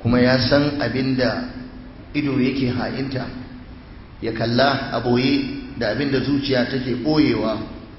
kuma ya san abinda ido yake ha'inta ya kalla a boye da abinda zuciya take boyewa.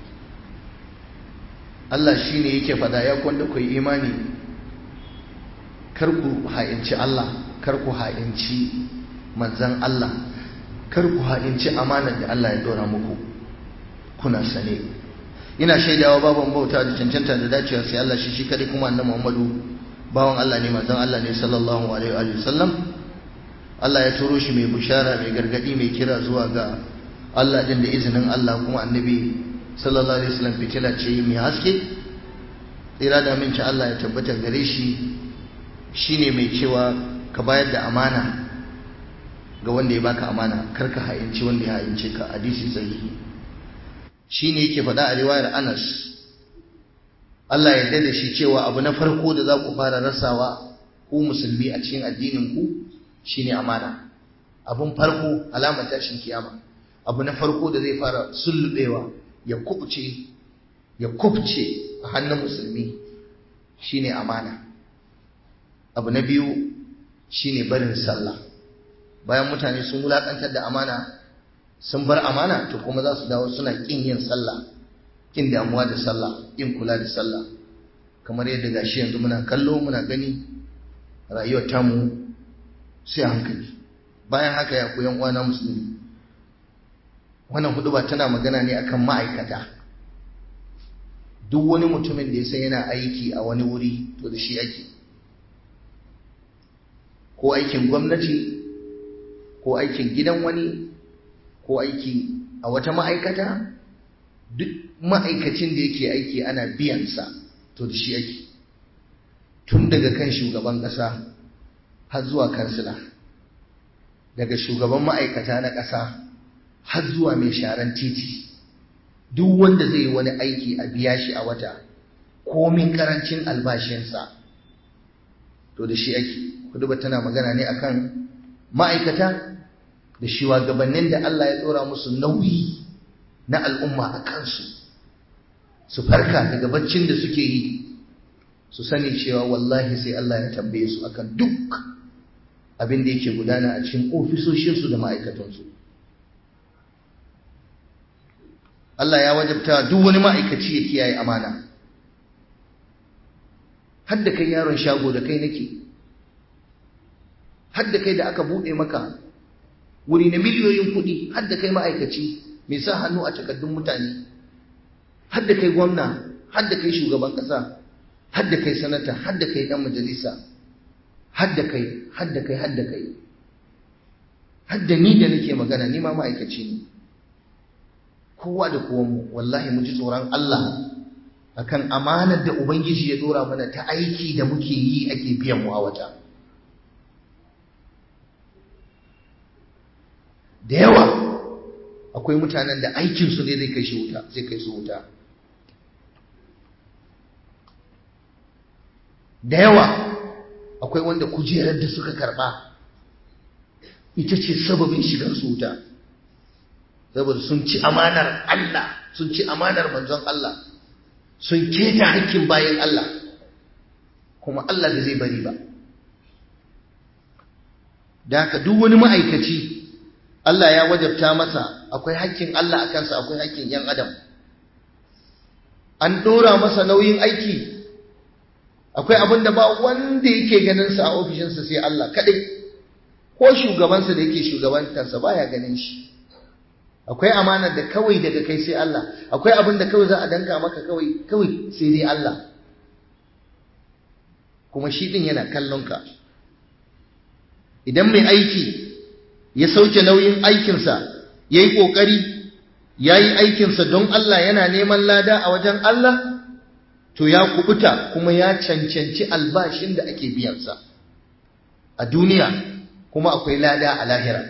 Allah shine yake fada ya kwanda ku imani kar ku ha'inci Allah, kar ku ha'inci manzon Allah, kar ku ha'inci amanar da Allah ya dora muku kuna sane. Ina shaidawa baban bauta da cancanta da dacewa sai Allah shi kadai, kuma annabi Muhammadu bawan Allah ne, manzon Allah ne sallallahu alaihi wa sallam. Allah ya turo shi mai bushara, mai gargadi, mai kira zuwa ga Allah din da izinin Allah, kuma annabi sallallahu alaihi wasallam fitila ce mai haske. Tsira da aminci Allah ya tabbata gare shi, shine mai cewa ka bayar da amana ga wanda ya baka amana, kar ka ha'inci wanda ya ha'ince ka. Hadisi sahihi. Shine yake faɗa a riwayar Anas, Allah ya yarda da shi, cewa abu na farko da za ku fara rasawa ku musulmi a cikin addinin ku shine amana. Abun farko alamar tashin kiyama, abu na farko da zai fara sullubewa ya kubce a hannun musulmi shine amana. Abu na biyu shine barin sallah. Bayan mutane sun wulakantar da amana, sun bar amana, to kuma za su dawo suna kin yin sallah, kin damuwa da sallah, kin kula da sallah. Kamar yadda gashi yanzu muna kallo muna gani rayuwar tamu sai hankali. Bayan haka ya koyan uwana musulmi, wannan huduba tana magana ne akan ma'aikata. Duk wani mutumin da ya san yana aiki a wani wuri, to da shi ake, ko aikin gwamnati, ko aikin gidan wani, ko aiki a wata ma'aikata. Duk ma'aikacin da yake aiki ana biyansa, to da shi ake, tun daga kan shugaban ƙasa har zuwa kansila, daga shugaban ma'aikata na ƙasa har zuwa mai sharan titi. Duk wanda zai yi wani aiki a biya shi a wata, komin karancin albashinsa, to da shi ake. Huduba tana magana ne akan ma'aikata da shugabannin da Allah ya tsora musu nauyi na al'umma a kansu, su farka daga baccin da suke yi, su sani cewa wallahi sai Allah ya tambaye su akan duk abin da yake gudana a cikin ofisoshinsu da ma'aikatansu. Allah ya wajabta duk wani ma'aikaci ya kiyaye amana. Hadda kai yaron shago da kai nake, hadda kai da aka bude maka wuri na miliyoyin kuɗi, hadda kai ma'aikaci mai sa hannu a takardun mutane, hadda kai gwamna, hadda kai shugaban ƙasa, hadda kai sanata, hadda kai ɗan majalisa, hadda kai, hadda ni da nake magana, ni ma ma'aikaci ne. Kowa da kowanmu wallahi mu ji tsoron Allah akan amanar da Ubangiji ya dora mana ta aiki da muke yi ake biyan mu a wata. Da yawa akwai mutanen da aikinsu ne zai kai su wuta. Da yawa akwai wanda kujerar da suka karba ita ce sababin shigar su wuta. Saboda sun ci amanar Allah, sun ci amanar manzon Allah, sun keta hakkin bayan Allah, kuma Allah da zai bari ba. Da haka duk wani ma'aikaci Allah ya wajabta masa, akwai hakkin Allah a kansa, akwai hakkin ‘yan adam. An ɗora masa nauyin aiki, akwai abin da ba wanda yake ganinsa a ofishinsa sai Allah kaɗai, ko shugabansa da yake shugabantarsa ba ya ganin shi. Akwai amanar da kawai daga kai sai Allah, akwai abin da kawai za a danka maka kawai sai dai Allah, kuma shi din yana kallon ka. Idan mai aiki ya sauke nauyin aikinsa, ya yi ƙoƙari, ya yi aikinsa don Allah, yana neman lada a wajen Allah, to ya kubuta kuma ya cancanci albashin da ake biyansa a duniya, kuma akwai lada a lahira.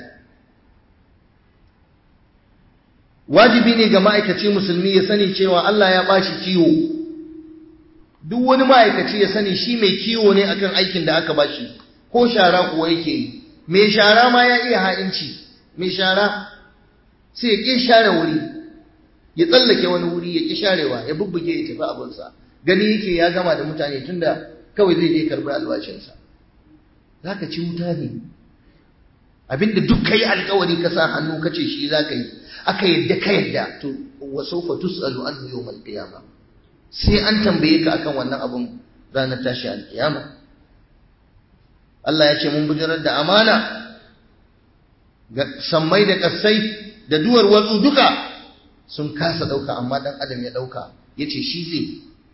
Wajibi ne ga ma'aikaci musulmi ya sani cewa Allah ya bashi kiwo. Duk wani ma'aikaci ya sani shi mai kiwo ne akan aikin da aka bashi, ko shara kuwa yake yi. Mai shara ma ya iya ha'inci. Mai shara sai ya ƙi share wuri, ya tsallake wani wuri, ya ƙi sharewa, ya bubbuge ya tafi abinsa. Gani yake ya gama da mutane tunda kawai zai je karɓi albashinsa. zaka ci wuta ne. Abinda duk kai alƙawari ka sa hannu kace shi zaka yi, aka yadda ka yadda, to wa sawfa tusalu anhu yawmal qiyamah, sai an tambaye ka akan wannan abun ranar tashi alƙiyama. Allah ya ce mun bujirar da amana ga sammai da ƙasai da duwar watsu duka sun kasa ɗauka, amma ɗan adam ya ɗauka, ya ce shi zai.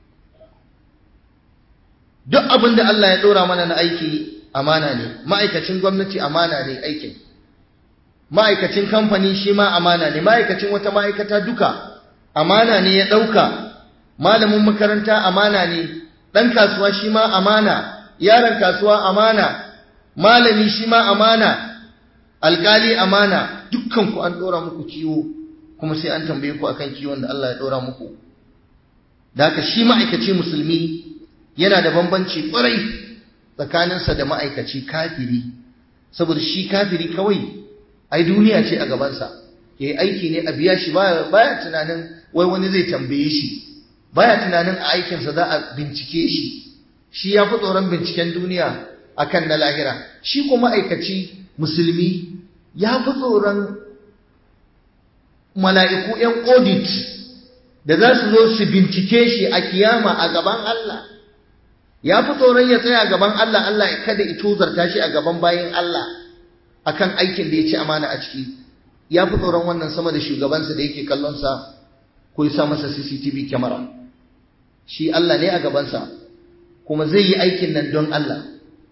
Duk abin da Allah ya ɗora mana na aiki amana ne, ma'aikacin gwamnati amana ne aikin, ma'aikacin kamfani shi ma amana ne, ma'aikacin wata ma'aikata duka amana ne ya ɗauka, malamin makaranta amana ne, ɗan kasuwa shi ma amana, yaron kasuwa amana, malami shi ma amana, alƙali amana, dukkan ku an ɗora muku kiwo, kuma sai an tambaye ku akan kiwon da Allah ya ɗora muku. Da haka shi ma'aikaci musulmi yana da bambanci ƙwarai tsakaninsa da ma'aikaci kafiri, saboda shi kafiri kawai ai duniya ce a gabansa, yayi aiki ne a biya shi, baya tunanin wai wani zai tambaye shi, baya tunanin a aikinsa za a bincike shi ya fi tsoron binciken duniya akan na lahira. Shi kuma ma'aikaci musulmi ya fi tsoron mala'iku ‘yan audit da za su zo su bincike shi a kiyama a gaban Allah, ya fi tsoron ya tsaya a gaban Allah, Allah kada ya tozarta shi a gaban bayin Allah akan aikin da ya ci amana a ciki, ya fi tsoron wannan sama da shugabansa da yake kallonsa ko ya sa masa CCTV kyamara. Shi Allah ne a gabansa, kuma zai yi aikin nan don Allah.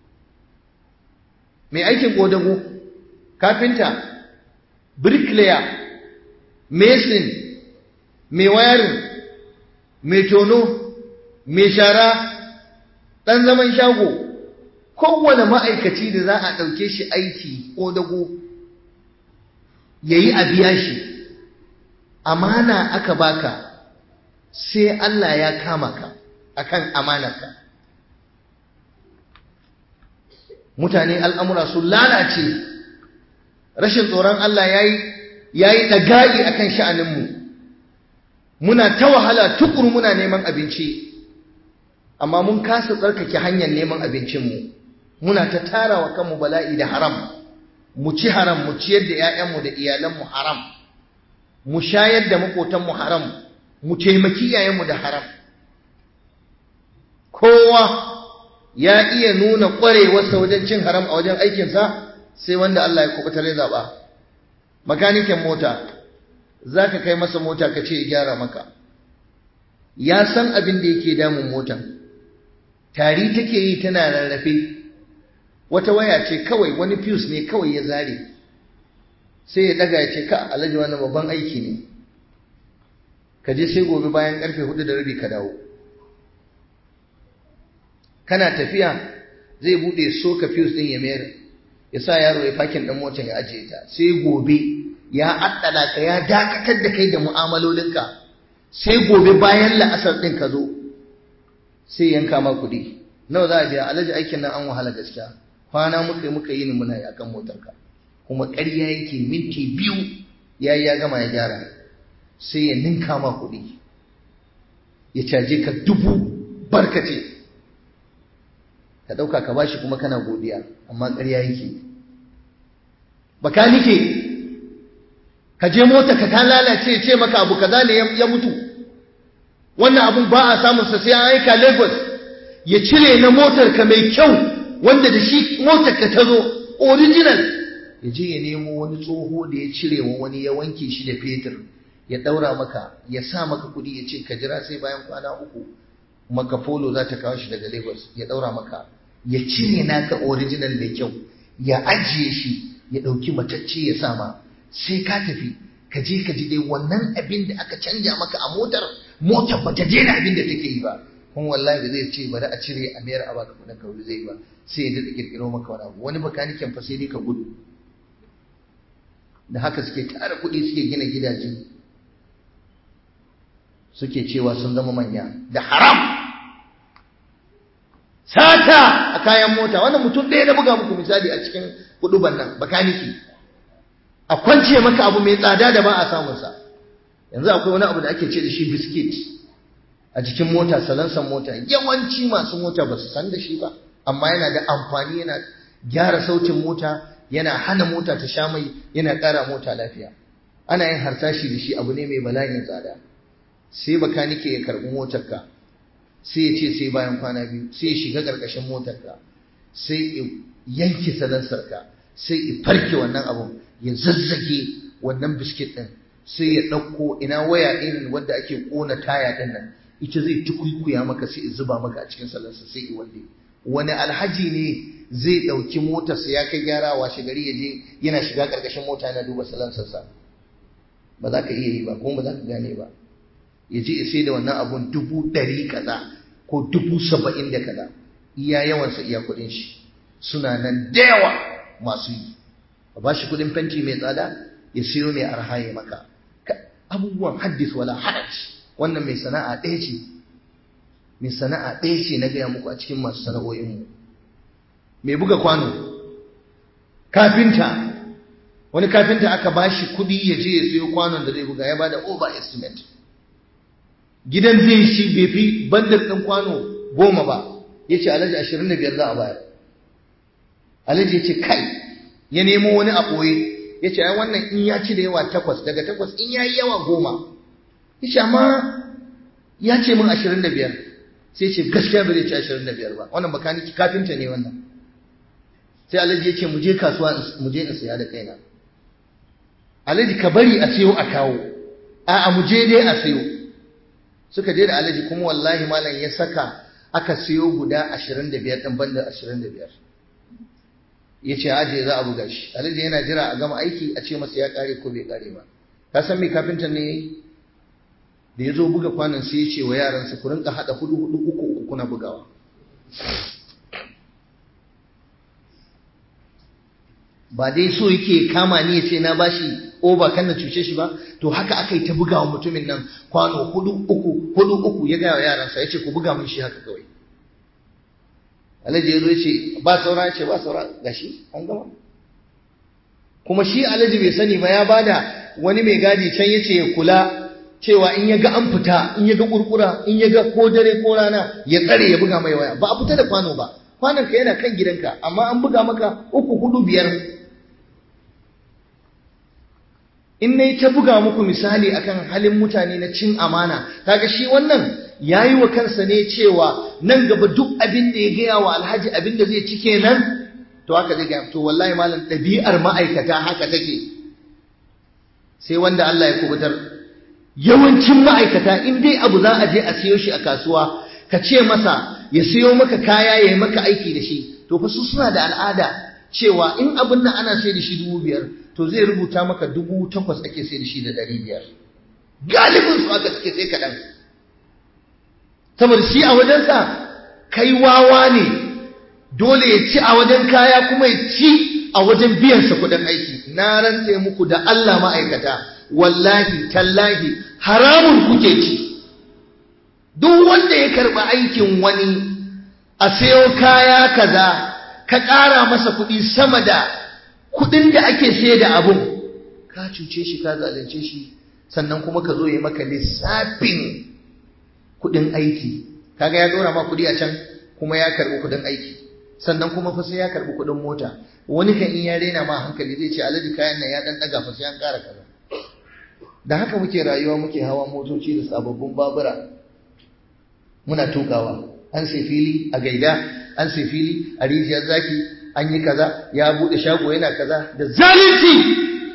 Mai aikin ƙodago, kafinta, bricklayer, mason, mai wayarin, mai tono, mai shara, ɗan zaman shago, kowane ma'aikaci da za a ɗauke shi aiki ƙodago ya yi a biya shi, amana aka baka, sai Allah ya kama ka akan amanarka. Mutane al'amura sun lalace, rashin tsoron Allah ya yi ɗaga'i a kan sha'aninmu, muna ta wahala tukuru muna neman abinci, amma mun kasa tsarkake hanyar neman abincinmu, muna ta tara wa kanmu bala'i da haram, mu ci haram, mu ciyar da ‘ya'yanmu da iyalanmu haram, mu shayar da maƙotanmu haram, mu taimaki iyayenmu da haram. Kowa ya iya nuna ƙwarewarsa wajen cin haram a wajen aikinsa sai wanda Allah ya kubutar ya zaɓa. Makanikin mota, za ka kai masa mota ka ce ya gyara maka, ya san abin da yake damun motan, tari take yi tana rarrafe, wata waya ce kawai, wani fuse ne kawai ya zare, sai ya daga ya ce ka alhaji wannan babban aiki ne, ka je sai gobe bayan karfe 4:30 ka dawo. Kana tafiya zai bude soka fuse din ya mayar, ya sa yaro ya fakin dan motar ya ajiye ta, sai gobe ya addala ka, ya dakatar da kai da mu'amalolinka, sai gobe bayan la'asar din ka zo sai yanka ma kuɗi. Nawa za a biya? Alhaji aikin nan an wahala gaskiya, kwana muka yi ni muna yakan motarka, kuma ƙarya yake, minti 2 yayi ya gama ya gyara, sai ya ninka ma kuɗi, ya caje ka 1000 barkace, ka ɗauka ka bashi kuma kana godiya, amma ƙarya yake. Bakanike, ka je mota ka ta lalace ya ce maka abu kaza ne ya mutu, wannan abun ba a samun sa sai an aika Lagos ya cire na motar ka mai kyau wanda da shi motar ka ta zo original, ya je ya nemo wani tsoho da ya cire wa wani, ya wanke shi da fetur, ya daura maka, ya sa maka kudi, ya ce ka jira sai bayan kwana 3 maka polo za ta kawo shi daga Lagos, ya daura maka, ya cire naka original mai kyau, ya ajiye shi, ya dauki matacce ya sama, sai ka tafi ka je ka ji dai wannan abin da aka canja maka a motar ba ta daina abin da take yi ba, kuma wallahi ba zai ce bari a cire a mayar a baka kudin ka zai ba, sai ya dada kirkiro maka wani abu. Wani bakaniken fa sai dai ka gudu. Da haka suke tara kuɗi, suke gina gidaje, suke cewa sun zama manya da haram. Sata a kayan mota, wannan mutum ɗaya na buga muku misali a cikin kuɗuban nan, bakaniki, a kwance maka abu mai tsada da ba a samunsa. Yanzu akwai wani abu da ake ce da shi biskit a jikin mota, salansan mota, yawanci masu mota ba su san da shi ba, amma yana da amfani, gyara sautin mota yana hana mota ta sha mai, yana ƙara mota lafiya. Ana yin harsashi da shi, abu ne mai bala'in tsada. Sai bakanike ya karɓi motarka, sai ya ce sai bayan kwana biyu, sai ya shiga ƙarƙashin motarka, sai ya yanke salansarka, sai ya farke wannan abun, ya zazzage wannan biskit ɗin, sai ya ɗauko ina waya irin wanda ake ƙona taya ɗin nan, ita zai tukuikuya maka sai ya zuba maka a cikin salansa sai ya wande. Wani alhaji ne zai ɗauki motarsa ya kai gyara washe gari ya je yana shiga ƙarƙashin mota yana duba salansarsa? Ba za ka iya yi ba, kuma ba za ka gane ba. Ya je sai da wannan abun 100 kaza ko 70 da kaza, iya yawansa iya kuɗin shi. Suna nan da yawa masu yi. Ba ba shi kuɗin fenti mai tsada ya siyo mai arha ya maka. Abubuwan haddis wala haraj. Wannan mai sana'a ɗaya ce. Mai sana'a ɗaya ce na gaya muku a cikin masu sana'o'inmu. Mai buga kwano, kafinta. Wani kafinta aka bashi kuɗi ya je ya siyo kwanon da zai buga, ya bada over estimate. Gidan zai shi bai fi bandar ɗin kwano 10 ba, ya ce Alhaji 25 za a bayar. Alhaji ya ce kai, ya nemo wani a ɓoye, ya ce ai wannan in ya ci da yawa 8, daga 8 in ya yi yawa 10. Ya ce amma ya ce min 25, sai ce gaskiya bai ci 25 ba, wannan bakaniki kafinta ne wannan. Sai Alhaji ya ce mu je kasuwa mu je in saya da kaina. Alhaji ka bari a siyo a kawo, a'a mu je dai a siyo. Suka je da Alhaji kuma wallahi malam ya saka aka siyo guda 25 ɗin banda 25. Ya ce aje za a buga shi. Alhaji yana jira a gama aiki a ce masa ya kare ko bai kare ba. Ka san me kafintan ne yayi? Da ya zo buga kwanan sai ya ce wa yaransa ku rinka haɗa 4-4-3-3 kuna bugawa. Ba dai so yake kama ni ya ce na bashi oba kan na cuce shi ba, to haka aka yi ta buga wa mutumin nan kwano 4-3 ya gaya wa yaransa ya ce ku buga mun shi haka kawai. Alhaji ya zo ya ce ba saura, ya ce ba saura, gashi an gama. Kuma shi Alhaji bai sani ba, ya bada wani mai gadi can ya ce ya kula cewa in ya ga an fita, in ya ga kurkura, in ya ga ko dare ko rana ya tsare ya buga mai waya. Ba a fita da kwano ba, kwanonka yana kan gidanka, amma an buga maka 3, 4, 5. In nayi ta buga muku misali akan halin mutane na cin amana, kaga shi wannan yayi wa kansa ne cewa nan gaba duk abin da ya gaya wa Alhaji abin da zai ci kenan, to haka zai gaya. To wallahi malam ɗabi'ar ma'aikata haka take. Sai wanda Allah ya kubutar. Yawancin ma'aikata in dai abu za a je a siyo shi a kasuwa, ka ce masa ya siyo maka kaya ya yi maka aiki da shi, to fa su suna da al'ada cewa in abin nan ana sai da shi 5,000, to zai rubuta maka 8,000 ake sai da shi da 500. Galibin su aka suke sai kaɗan. Saboda shi a wajensa kai wawa ne, dole ya ci a wajen kaya kuma ya ci a wajen biyansa kuɗin aiki. Na rantse muku da Allah ma'aikata, wallahi tallahi haramun kuke ci. Duk wanda ya karɓi aikin wani a sayo kaya kaza, ka ƙara masa kuɗi sama da kuɗin da ake sai da abun, ka cuce shi, ka zalunce shi, sannan kuma ka zo ya maka lissafin kuɗin aiki. Kaga ya ɗora ma kuɗi a can kuma ya karɓi kuɗin aiki, sannan kuma fa sai ya karɓi kuɗin mota. Wani kan in ya rena ma hankali zai ce Alhaji kayan nan ya ɗan ɗaga fa sai an ƙara kaza. Da haka muke rayuwa, muke hawa motoci da sababbin babura muna tukawa. An sai fili a Gaida, an sai fili a Rijiyar Zaki, an yi kaza, ya bude shago yana kaza, da zalunci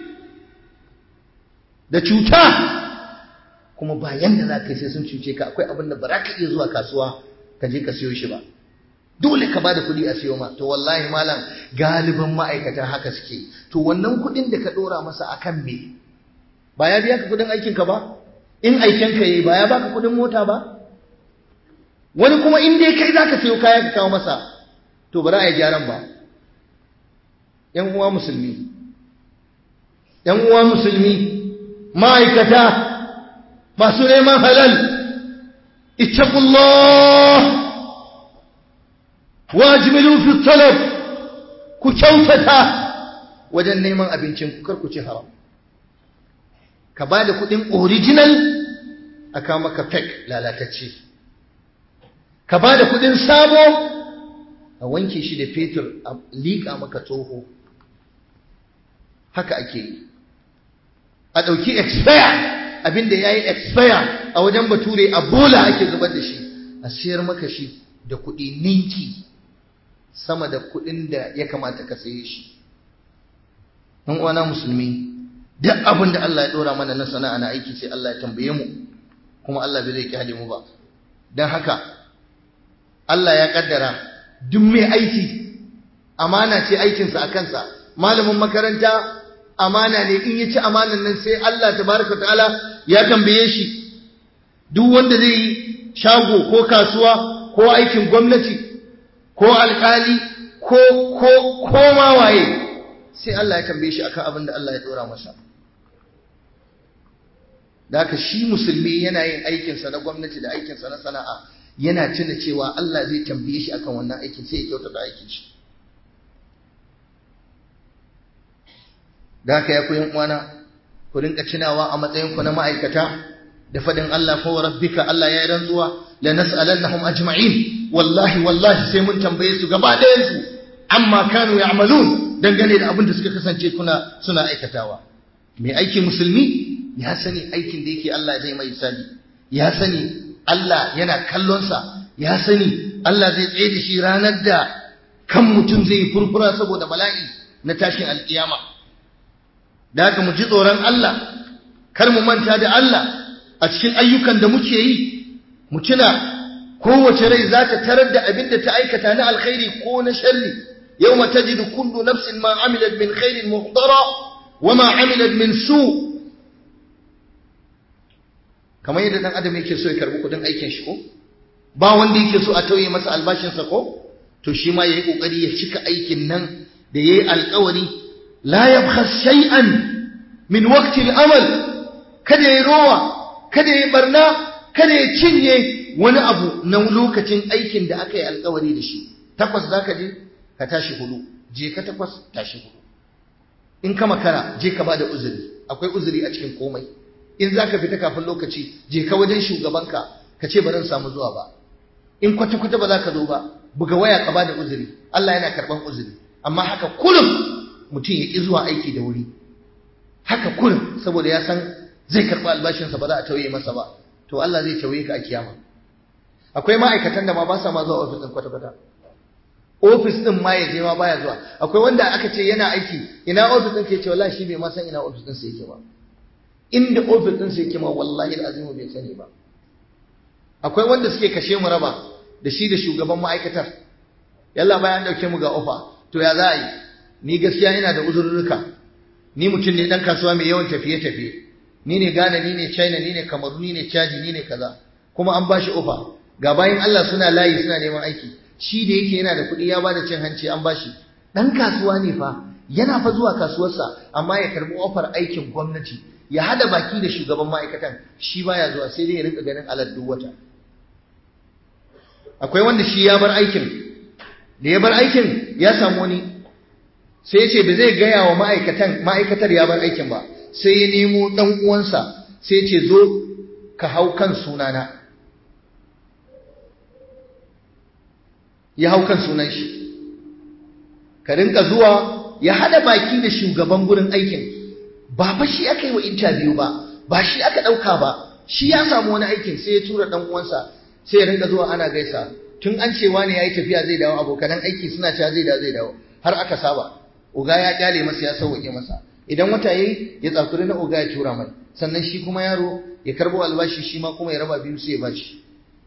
da cuta. Kuma ba yanda za ka yi sai sun cuce ka. Akwai abin da ba za ka iya zuwa kasuwa ka je ka siyo shi ba, dole ka bada kuɗi a siyo ma. To wallahi malam galibin ma'aikata haka suke. To wannan kuɗin da ka ɗora masa akan me? Ba ya biya ka kuɗin aikinka ba? In aikinka yi ba ya baka kuɗin mota ba? Wani kuma in dai kai za ka siyo kaya ka kawo masa, to ba za a yi gyaran ba. ‘Yan uwa musulmi, ‘yan uwa musulmi, ma'aikata masu neman halal, ittaqullah wajmilu fi talab, ku kyautata wajen neman abincin ku, kar ku ci haram. Ka ba da kuɗin original a kawo maka fake lalatacce, ka ba da kuɗin sabo a wanke shi da fetur a liƙa maka tsoho. Haka ake yi. A ɗauki expire, abinda ya yi expire a wajen bature a bola ake zubar da shi, a siyar maka shi da kuɗi ninki sama da kuɗin da ya kamata ka saye shi. ɗan uwana musulmi, duk abin da Allah ya ɗora mana na sana'a na aiki sai Allah ya tambaye mu, kuma Allah bai zai kyale mu ba. Don haka Allah ya kaddara duk mai aiki amana ce aikinsa a kansa. Malamin makaranta amana ne, in ya ci amanan nan sai Allah tabaraka ta'ala ya tambaye shi. Duk wanda zai yi shago ko kasuwa ko aikin gwamnati ko alkali ko ma waye, sai Allah ya tambaye shi akan abin da Allah ya dora masa. Da haka shi musulmi yana yin aikinsa na gwamnati da aikinsa na sana'a, yana tuna cewa Allah zai tambaye shi akan wannan aikin, sai ya kyautata aikin shi. Da haka ya ku yan uwana, ku rinka tunawa a matsayin ku na ma'aikata da fadin Allah fa rabbika, Allah ya yi rantsuwa la nas'alannahum ajma'in, wallahi sai mun tambaye su gaba ɗayan su amma kanu ya'malun, dangane da abin da suka kasance suna aikatawa. Mai aiki musulmi ya sani aikin da yake Allah zai mai hisabi, ya sani Allah yana kallonsa, ya sani Allah zai tsaye da shi ranar da kan mutum zai yi furfura saboda bala'i na tashin alkiyama. Da haka mu ji tsoron Allah, kar mu manta da Allah a cikin ayyukan da muke yi. Mu tuna kowace rai za ta tarar da abin da ta aikata na alkhairi ko na sharri. yawma tajidu kullu nafsin ma amilat min khairin muhdara wa ma amilat min su. Kamar yadda dan adam yake so ya karbi kudin aikin shi ko, ba wanda yake so a tauye masa albashinsa ko, to shi ma yayi kokari ya cika aikin nan da yayi alƙawari. La yabkhas shay'an min waqti al-amal, kada yayi rowa, kada yayi barna, kada ya cinye wani abu na lokacin aikin da aka yi alƙawari da shi. 8 zaka je ka tashi 4, je ka 8 tashi 4. In ka makara je ka bada uzuri, akwai uzuri a cikin komai. In zaka fita kafin lokaci je ka wajen shugabanka ka ce ba zan samu zuwa ba. In kwata-kwata ba za ka zo ba, buga waya ka bada uzuri, Allah yana karban uzuri. Amma haka kullum mutum ya ƙi zuwa aiki da wuri, haka kullum saboda ya san zai karɓi albashinsa ba za a tauye masa ba, to Allah zai tauye ka a kiyama. Akwai ma'aikatan da ma ba sa ma zuwa ofis ɗin kwata-kwata, ofis ɗin ma ya je ma baya zuwa. Akwai wanda aka ce yana aiki, ina ofis ɗin ke ce wallahi shi bai ma san ina ofis ɗin sa yake ba, inda ofis ɗin sa yake ma wallahi al'azimu bai sani ba. Akwai wanda suke kashe mu raba da shi da shugaban ma'aikatar, yalla bayan dauke mu ga ofa, to ya za a yi? Ni gaskiya ina da uzurruka, ni mutum ne dan kasuwa mai yawan tafiye-tafiye, ni ne Ghana, ni ne China, ni ne Kamaru, ni ne Chadi, ni ne kaza, kuma an bashi ofa. Ga bayan Allah suna layi suna neman aiki, shi da yake yana da kuɗi ya bada cin hanci an bashi. Dan kasuwa ne fa, yana fa zuwa kasuwarsa, amma ya karbi ofar aikin gwamnati, ya hada baki da shugaban ma'aikatan, shi baya zuwa, sai dai ya rinka ganin alal duk wata. Akwai wanda shi ya bar aikin, da ya bar aikin ya samu wani, sai ya ce ba zai gaya wa ma'aikatar ya bar aikin ba, sai ya nemo ɗan uwansa, sai ya ce zo ka hau kan sunana. Ya hau kan sunan shi, ka rinka zuwa, ya hada baki da shugaban gurin aikin. Ba fa shi aka yi wa interview ba shi aka ɗauka ba, shi ya samu wani aikin sai ya tura ɗan uwansa, sai ya rinka zuwa ana gaisa. Tun an ce wani yayi tafiya zai dawo, abokanan aiki suna cewa zai dawo, har aka saba. Oga ya kyale masa, ya sauke masa. Idan wata yayi ya tsakuri na oga ya tura mai, sannan shi kuma yaro ya karbo albashi, shi ma kuma ya raba biyu sai ya bashi.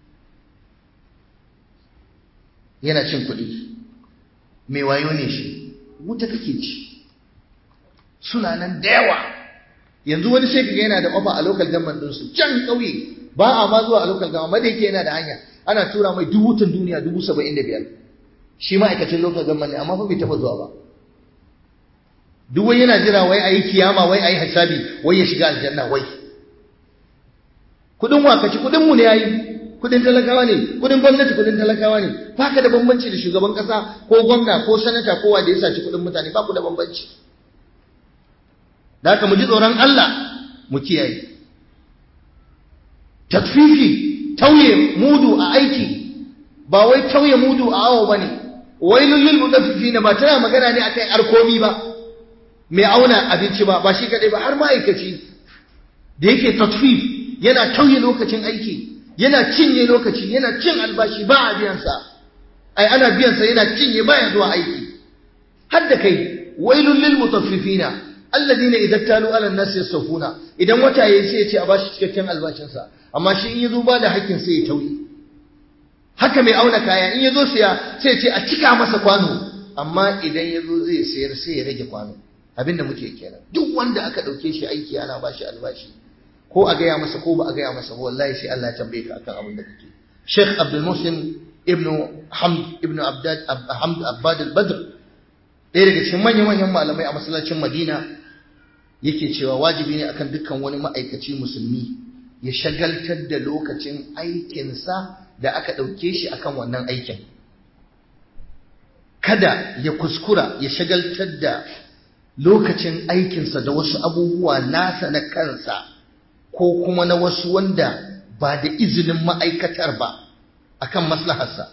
Yana cin kuɗi, mai wayo ne shi, wuta kake ci. Suna nan da yawa. Yanzu wani sai kaga yana da ofa a local government din su can kauye, ba a ma zuwa a local government, da yake yana da hanya, ana tura mai dubutun duniya 75,000. Shi ma'aikacin local government ne, amma fa bai taba zuwa ba. Duk wai yana jira wai ayi kiyama, wai ayi hisabi, wai ya shiga aljanna wai. Kudin wakaci, kudin mu ne yayi, kudin talakawa ne, kudin gwamnati kudin talakawa ne. Baka da bambanci da shugaban kasa ko gwamna ko sanata ko wanda ya saci kudin mutane, ba ku da bambanci. Da haka mu ji tsoron Allah, mu kiyaye. Takfifi, tauye mudu a aiki, ba wai tauye mudu a awo bane. wailul lil mutaffifina ba tana magana ne akan arkomi ba, mai auna abinci ba shi kadai ba, har ma'aikaci da yake tatfif yana tauye lokacin aiki, yana cinye lokaci, yana cin albashi ba a biyansa, ana biyansa yana cinye baya zuwa aiki. har da kai wailul lil mutaffifina alladhina idza talu ala an-nas yastawfuna, idan wata yayi sai ya ce a bashi cikakken albashinsa, amma shi in yazo ba da hakkin sai ya tauye. Haka mai auna kaya in yazo siya sai ya ce a cika masa kwano, amma idan yazo zai sayar sai ya rage kwano. Abinda muke kenan, duk wanda aka dauke shi aiki ana bashi albashi, ko a gaya masa ko ba a gaya masa, wallahi sai Allah ya tambaye ka akan abin da kake. Sheikh Abdul Muhsin ibn Hamd ibn Hamd Abbad al-Badr, ɗaya daga cikin manyan malamai a masallacin Madina, yake cewa wajibi ne akan dukkan wani ma'aikaci musulmi ya shagaltar da lokacin aikinsa da aka ɗauke shi akan wannan aikin. Kada ya kuskura ya shagaltar da lokacin aikinsa da wasu abubuwa nasa na kansa ko kuma na wasu wanda ba da izinin ma'aikatar ba akan maslaharsa,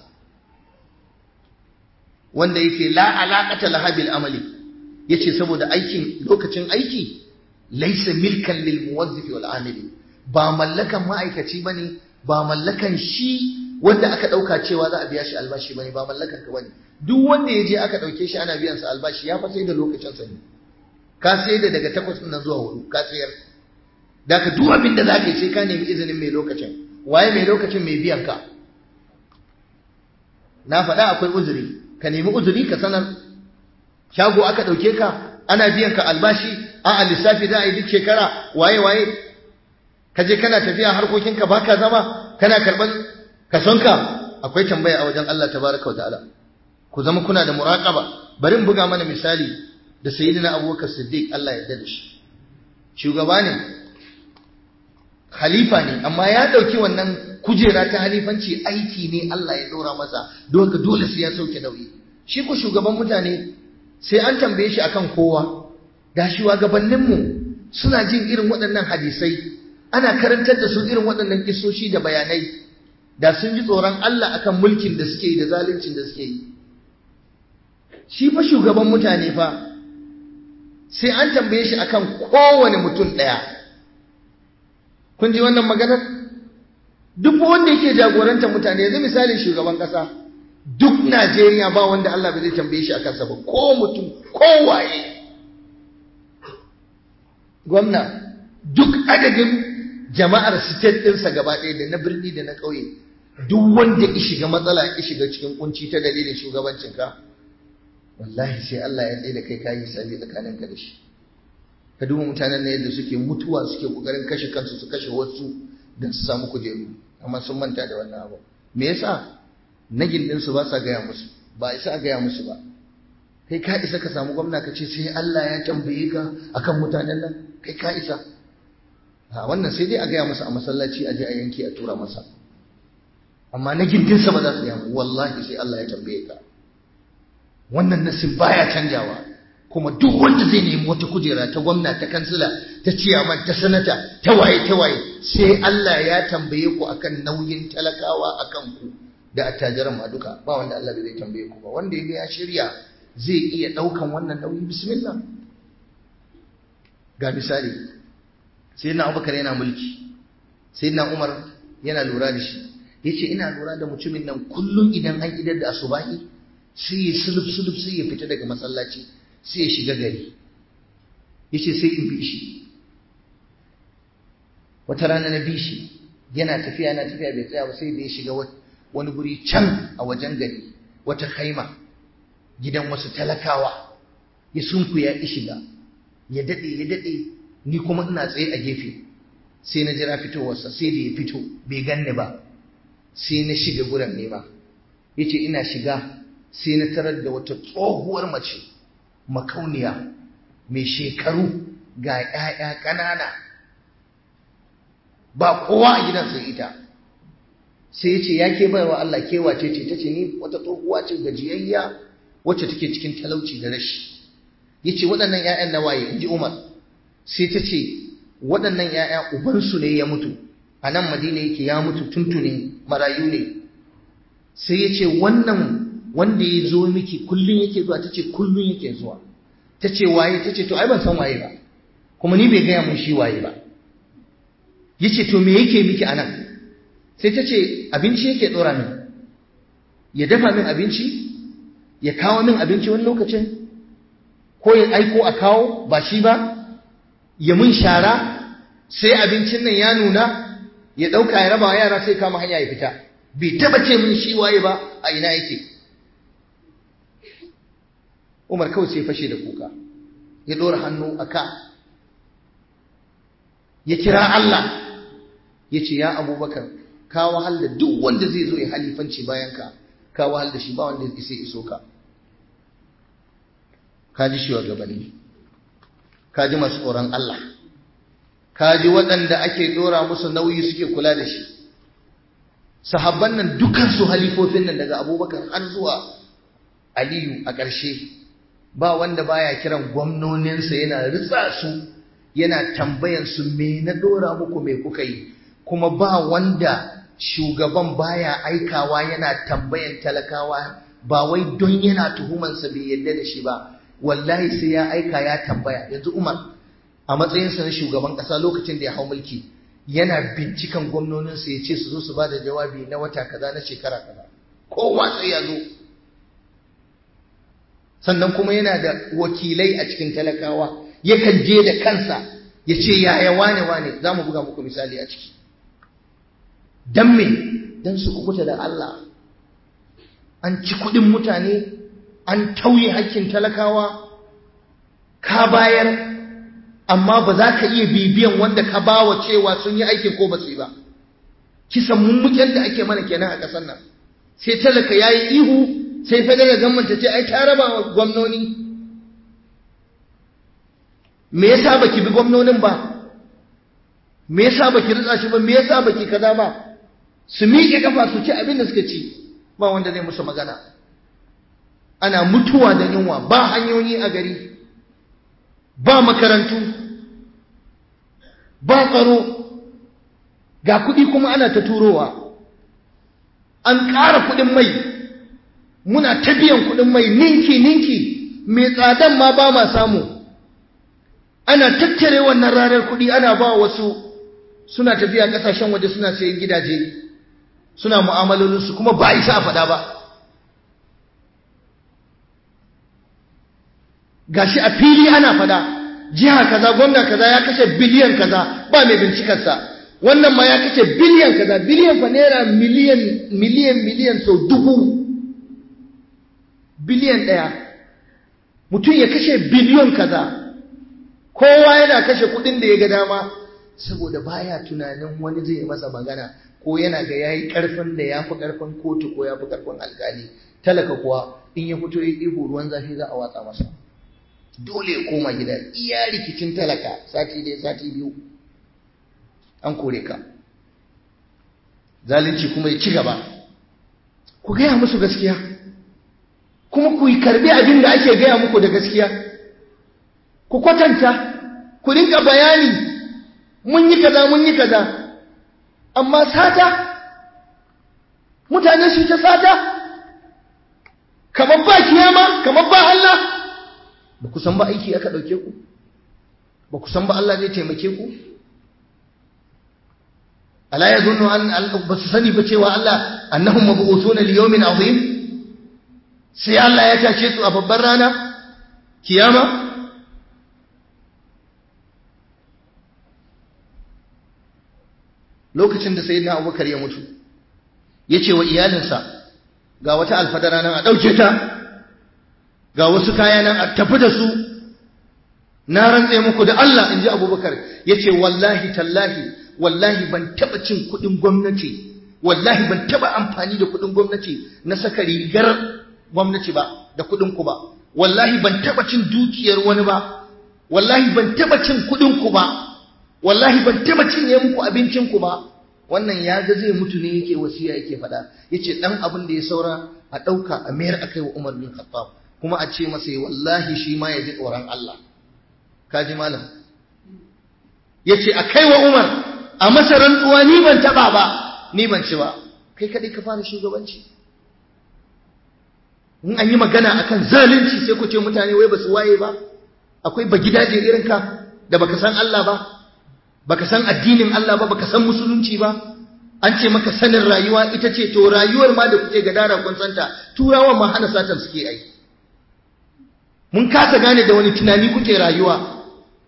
wanda yake la alaqata laha bil amali. Yace saboda aikin, lokacin aiki laysa milkan lil muwazzif wal amili, ba mallakan ma'aikaci bane, ba mallakan shi wanda aka dauka cewa za a biya shi albashi bane, ba mallakan ka bane. Duk wanda yaje aka dauke shi ana biyan sa albashi ya fa sai da lokacin sa ne. Ka sai da daga 8 din nan zuwa 4 ka tsayar. Da ka duk abin da zaka yi sai ka nemi izinin mai lokacin. Waye mai lokacin? Mai biyan ka. Na faɗa akwai uzuri, ka nemi uzuri ka sanar. Shago aka ɗauke ka ana biyan ka albashi, a lissafi za a yi duk shekara, waye ka je kana tafiya harkokinka baka zama kana karɓar kasonka, akwai tambaya a wajen Allah tabaraka wa ta'ala. Ku zama kuna da muraqaba. Bari in buga mana misali da sayyidina Abubakar Siddiq, Allah ya yarda da shi. Shugaba ne, khalifa ne, amma ya ɗauki wannan kujera ta halifanci aiki ne Allah ya ɗora masa, don ka dole sai ya sauke nauyi. Shi ku shugaban mutane sai an tambaye shi akan kowa. Da shugabanninmu suna jin irin waɗannan hadisai, ana karantar da su irin waɗannan kisoshi da bayanai, da sun ji tsoron Allah akan mulkin da suke yi da zaluncin da suke yi. Shi fa shugaban mutane fa sai an tambaye shi akan kowane mutum ɗaya. Kun ji wannan maganar? Duk wanda yake jagorantar mutane, yanzu misalin shugaban ƙasa, duk Najeriya ba wanda Allah bai zai tambaye shi akan sa ba, ko mutum ko waye. Gwamna, duk adadin jama'ar state ɗinsa gaba ɗaya da na birni da na ƙauye, duk wanda ya shiga matsala ya shiga cikin kunci ta dalilin shugabancinka, wallahi sai Allah ya tsaye da kai kayi sabi tsakaninka da shi. Ka duba mutanen yadda suke mutuwa, suke kokarin kashe kansu, su kashe wasu don su samu kujeru, amma sun manta da wannan abu. Me yasa? Na gindinsu ba sa gaya musu, ba isa a gaya musu ba. Kai ka isa ka samu gwamna ka ce sai Allah ya tambaye ka akan mutanen nan? Kai ka isa? A wannan sai dai a gaya masa a masallaci, a je a yanke a tura masa, amma na gindinsa ba za su yi. Wallahi sai Allah ya tambaye ka. Wannan nasin baya canjawa. Kuma duk wanda zai nemi wata kujera ta gwamna, ta kansila, ta ciyaman, ta sanata, ta waye sai Allah ya tambaye ku akan nauyin talakawa akan ku da attajiran ma duka. Ba wanda Allah bai tambaye ku ba. Wanda ya shirya zai iya daukan wannan nauyi, bismillah. Ga misali, sayyidina Abubakar yana mulki, sayyidina Umar yana lura da shi. Yace ina lura da mutumin nan kullum idan an idar da asubahi sai ya sulub sai ya fita daga masallaci, sai ya shiga gari. Yace sai in bi shi. Wata rana na bi shi, yana tafiya bai tsaya ba, sai da ya shiga wani guri can a wajen gari, wata khaima, gidan wasu talakawa. Ya sunkuya ya shiga, ya dade, ni kuma ina tsaye a gefe. Sai na jira fitowarsa, sai da ya fito bai ganni ba, sai na shiga gurin nema. Yace ina shiga sai na tarar da wata tsohuwar mace makauniya mai shekaru, ga 'ya'ya ƙanana, ba kowa a gidan sai ita. Sai yace yake baiwa Allah, ke wace ce? Tace ni wata tsohuwa ce gajiyayya wacce take cikin talauci da rashi. Yace waɗannan 'ya'yan na waye? Inji Umar. Sai tace waɗannan 'ya'ya ubansu ne ya mutu, a nan Madina yake, ya mutu tuntuni, marayu ne. Sai yace wannan wanda ya zo miki kullun yake zuwa? tace kullun yake zuwa. tace waye? tace to ai ban san waye ba, kuma ni bai gaya mun shi waye ba. yace to me yake miki anan? sai tace abinci yake dora min, ya dafa min abinci, ya kawo min abinci wani lokacin, ko ya aiko a kawo ba shi ba, ya mun shara, sai abincin nan ya nuna ya dauka ya raba wa yara sai kama hanya ya fita. bai taba ce mun shi waye ba, a ina yake. Umar kawai sai fashe da kuka, ya dora hannu aka, ya kira Allah, ya ce ya Abubakar, ka wahal da duk wanda zai zo ya halifanci bayan ka wahal da shi, ba wanda zai iso ka. Ka ji shugabanni, ka ji masu tsoron Allah, ka ji waɗanda ake dora musu nauyi suke kula da shi. Sahabban nan dukansu halifofin nan daga Abubakar har zuwa Aliyu a ƙarshe, ba wanda baya kiran gwamnoninsa yana ritsa su, yana tambayan su me na dora muku, me kuka yi. Kuma ba wanda shugaban baya aikawa yana tambayan talakawa, ba wai don yana tuhumansa bai yarda da shi ba, wallahi sai ya aika ya tambaya. Yanzu Umar a matsayinsa na shugaban ƙasa lokacin da ya hau mulki, yana bincikan gwamnoninsa ya ce su zo su ba da jawabi na wata kaza na shekara kaza, kowa sai ya zo. Sannan kuma yana da wakilai a cikin talakawa, yakan je da kansa ya ce yaya wane za mu buga muku misali a ciki. Don me? Don su kukuta da Allah. An ci kuɗin mutane, an tauye hakkin talakawa, ka bayar, amma ba za ka iya bibiyan wanda ka bawa cewa sun yi aikin ko ba su yi ba. Kisan mummuken da ake mana kenan a ƙasar nan. Sai talaka ya yi ihu, sai federal government ta ce ai ta raba wa gwamnoni. Me yasa baki bi gwamnonin ba? Me yasa baki ritsa shi ba? Me yasa baki kaza ba? Su miƙe kafa su ci abin da suka ci, ba wanda zai musu magana. Ana mutuwa da yunwa, ba hanyoyi a gari, ba makarantu, ba tsaro, ga kuɗi kuma ana ta turowa. An ƙara kuɗin mai, muna ta biyan kuɗin mai ninki, mai tsadan ma ba ma samu. Ana tattare wannan ranar kuɗi ana ba wasu, suna tafiya ƙasashen waje suna sayan gidaje, suna mu'amalolinsu, kuma ba isa a faɗa ba. Gashi a fili ana faɗa, jiha kaza, gwamna kaza ya kashe biliyan kaza, ba mai bincikarsa. Wannan ma ya kashe biliyan kaza, biliyan fa naira miliyan sau 1000. Biliyan ɗaya. Mutum ya kashe biliyon kaza. Kowa yana kashe kuɗin da ya ga dama, saboda baya tunanin wani zai masa magana, ko yana ga yayi ƙarfin da ya fi ƙarfin kotu ko ya fi ƙarfin alƙali. Talaka kuwa in ya fito ya ɗibo ruwan zafi za a watsa masa. Dole ya koma gida, iya rikicin talaka sati ɗaya sati biyu an kore ka. Zalunci kuma ya ci gaba. Ku gaya musu gaskiya, kuma ku yi karbi abin da ake gaya muku da gaskiya. Ku kwatanta, ku rinka bayani, mun yi kaza, amma sata, mutane su ta sata, kamar ba kiyama, kamar ba Allah. Ba ku san ba aiki aka ɗauke ku? Ba ku san ba Allah zai taimake ku? Ala ya zunnu ba su sani ba cewa Allah annahum mab'uthuna li yawmin azim, sai Allah ya tashe su a babbar rana kiyama. Lokacin da sayyidina Abubakar ya mutu, yace wa iyalinsa, ga wata alfadara nan a dauke ta, ga wasu kaya nan a tafi da su, na rantse muku da Allah, inji Abubakar. Yace wallahi tallahi, wallahi ban taba cin kudin gwamnati, wallahi ban taba amfani da kudin gwamnati na saka rigar gwamnati ba, da kudin ku ba, wallahi ban taba cin dukiyar wani ba, wallahi ban taba cin kudin ku ba, wallahi ban taba cinye muku abincin ku ba. Wannan ya ga zai mutu ne yake wasiya yake fada. Yace dan abin da ya saura a dauka a mayar akai wa Umar bin Khattab, kuma a ce masa wallahi shi ma ya ji tsoron Allah. Kaji malam. Yace akai wa Umar, a masa rantsuwa ni ban taba ba, ni ban ci ba. Kai kadai ka fara shugabanci. in an yi magana akan zalunci sai ku ce mutane wai ba su waye ba. Akwai ba gidaje irin ka da baka san Allah ba, baka san addinin Allah ba, baka san musulunci ba. An ce maka sanin rayuwa ita ce, to rayuwar ma da kuke gadara kun santa, turawan ma hana satan suke ai. Mun kasa gane da wani tunani kuke rayuwa.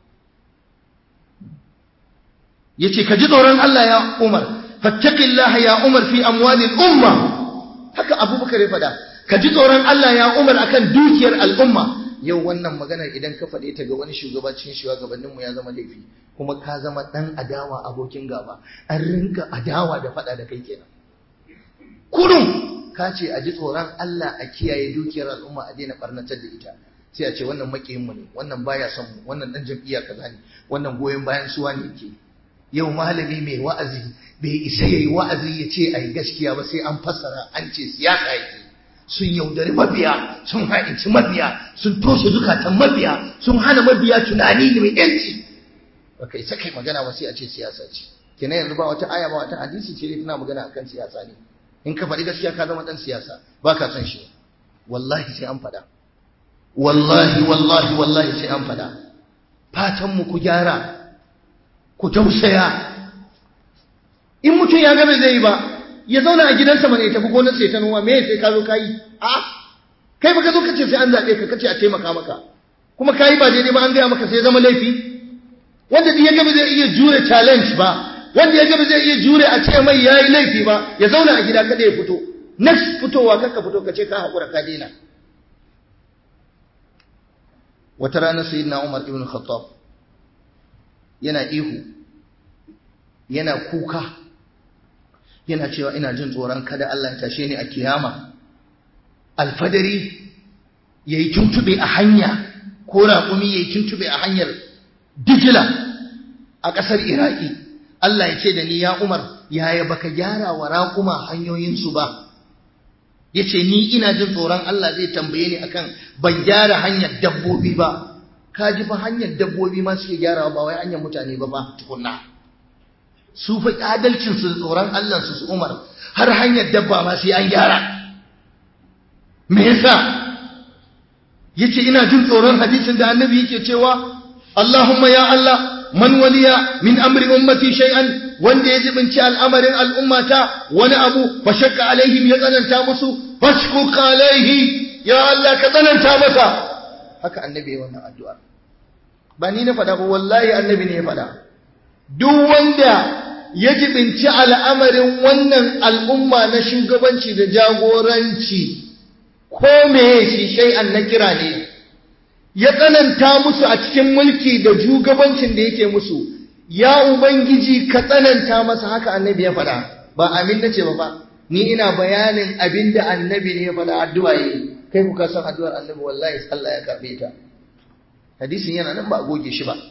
Yace ka ji tsoron Allah ya Umar, fattaqillaha ya Umar fi amwalil umma. Haka Abubakar ya faɗa, ka ji tsoron Allah ya Umar akan dukiyar al'umma. Yau wannan maganar idan ka faɗe ta ga wani shugabacin shugabanninmu ya zama laifi, kuma ka zama ɗan adawa abokin gaba, an rinka adawa da faɗa da kai kenan. Kurum ka ce a ji tsoron Allah a kiyaye dukiyar al'umma a daina ɓarnatar da ita. Sai a ce wannan maƙiyinmu ne, wannan baya son mu, wannan ɗan jam'iyya kaza ne, wannan goyon bayan suwa ne ke. Yau malami mai wa'azi bai isa yayi wa'azi ya ce ai gaskiya ba sai an fassara an ce siyasa yake. Sun yaudari mabiya, sun ha'inci mabiya, sun toshe zukatan mabiya, sun hana mabiya tunani ne mai yanci. Baka isa kai magana ba sai a ce siyasa ce. Kenan yanzu ba wata aya ba wata hadisi ce dai tana magana akan siyasa ne. In ka faɗi gaskiya ka zama ɗan siyasa, ba ka son shi. Wallahi sai an faɗa. Wallahi sai an faɗa. Fatan mu ku gyara, ku tausaya. In mutum ya ga bai zai yi ba, ya zauna a gidansa mana ya tafi gonar sai ta noma, me sai ka zo ka yi? Kai ba ka zo ka ce sai an zaɓe ka, kace a taimaka maka. Kuma ka yi ba daidai ba an gaya maka sai zama laifi. Wanda duk ya ga zai iya jure challenge ba, wanda ya ga zai iya jure a ce mai yayi laifi ba, ya zauna a gida kada ya fito. Next fitowa kakka fito ka ce ka haƙura ka daina. Wata rana sayyidina Umar ibn Khattab yana ihu, yana kuka, yana cewa ina jin tsoron kada Allah ya tashe ni a kiyama. Alfadari yayi tuntube a hanya, ko raƙumi yayi tuntube a hanyar Dijila a ƙasar Iraki. Allah ya ce da ni, ya Umar, yaya baka gyara wa raƙuma hanyoyinsu ba? Yace ni ina jin tsoron Allah zai tambaye ni akan ban gyara hanyar dabbobi ba. Ka ji fa hanyar dabbobi ma suke gyarawa ba wai hanyar mutane ba tukunna. Su fa adalcin su tsoron Allah su Umar har hanyar dabba ma sai an gyara. Me yasa? Yace ina jin tsoron hadisin da Annabi yake cewa Allahumma ya Allah man waliya min amri ummati shay'an, wanda ya jibinci al'amarin al'ummata wani abu fa shakka alaihim ya tsananta musu fashkuk alaihi, ya Allah ka tsananta masa. Haka Annabi ya wannan addu'a. Ba ni na faɗa ba, wallahi Annabi ne ya faɗa. Duk wanda ya jibinci al'amarin wannan al'umma na shugabanci da jagoranci, ko meye shi shay'an na kira ne, ya tsananta musu a cikin mulki da shugabancin da yake musu, ya Ubangiji ka tsananta masa. Haka Annabi ya faɗa, ba amin nace ba. Ni ina bayanin abinda Annabi ne ya faɗa, addu'a yi. Kai kuka san addu'ar Annabi, wallahi Allah ya karbe ta. Hadisin yana nan ba a goge shi ba.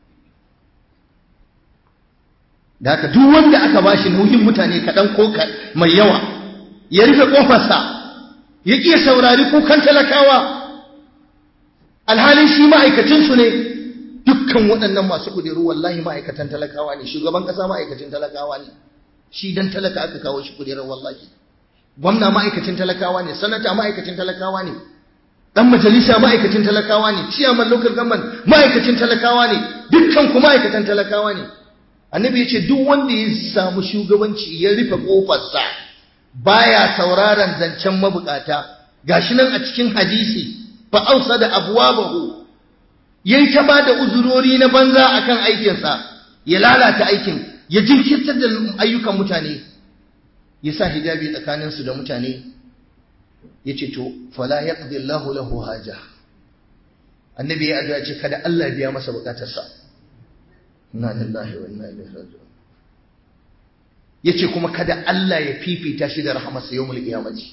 Da haka duk wanda aka bashi nauyin mutane kaɗan ko mai yawa, ya rufe ƙofarsa, ya ƙi saurari kukan talakawa, alhalin shi ma'aikacinsu ne. Dukkan waɗannan masu kudiru wallahi ma'aikatan talakawa ne. Shugaban ƙasa ma'aikacin talakawa ne, shi dan talaka aka kawo shi kudirar wallahi. Gwamna ma'aikacin talakawa ne, sanata ma'aikacin talakawa ne, dan majalisa ma'aikacin talakawa ne, chairman local government ma'aikacin talakawa ne, dukkan ku ma'aikatan talakawa ne. Annabi ya ce duk wanda ya samu shugabanci ya rufe kofarsa baya sauraron zancen mabukata, gashi nan a cikin hadisi, fa ausa da abwabahu, yayi ta bada uzurori na banza akan aikinsa, ya lalata aikin, ya jinkirtar da ayyukan mutane, ya sa hijabi tsakaninsu da mutane, ya ce to fala yaqdi Allahu lahu haja. Annabi ya addu'a ce kada Allah biya masa bukatarsa. Inna lillahi wa inna ilaihi raji'un. Yace kuma kada Allah ya fifita shi da rahamarsa yawmul qiyamati.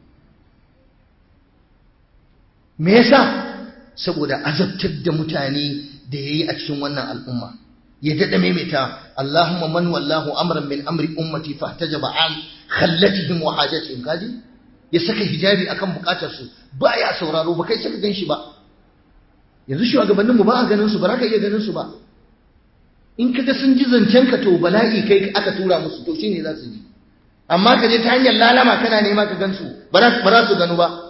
Me yasa? Saboda azabtar da mutane da yayi a cikin wannan al'umma. Ya dada maimaita, Allahumma man wallahu amran min amri ummati fahtajaba an khallatihim wa hajatihim. Kaji ya saka hijabi akan bukatarsu, baya sauraro, ba kai saka ganshi ba. Yanzu shugabanninmu ba a ganin su, ba za ka iya ganin su ba. In kaga sun ji zancen ka to bala'i kai aka tura musu, to shine za su ji. Amma ka je ta hanyar lalama kana nema ka gansu, ba za su gano ba.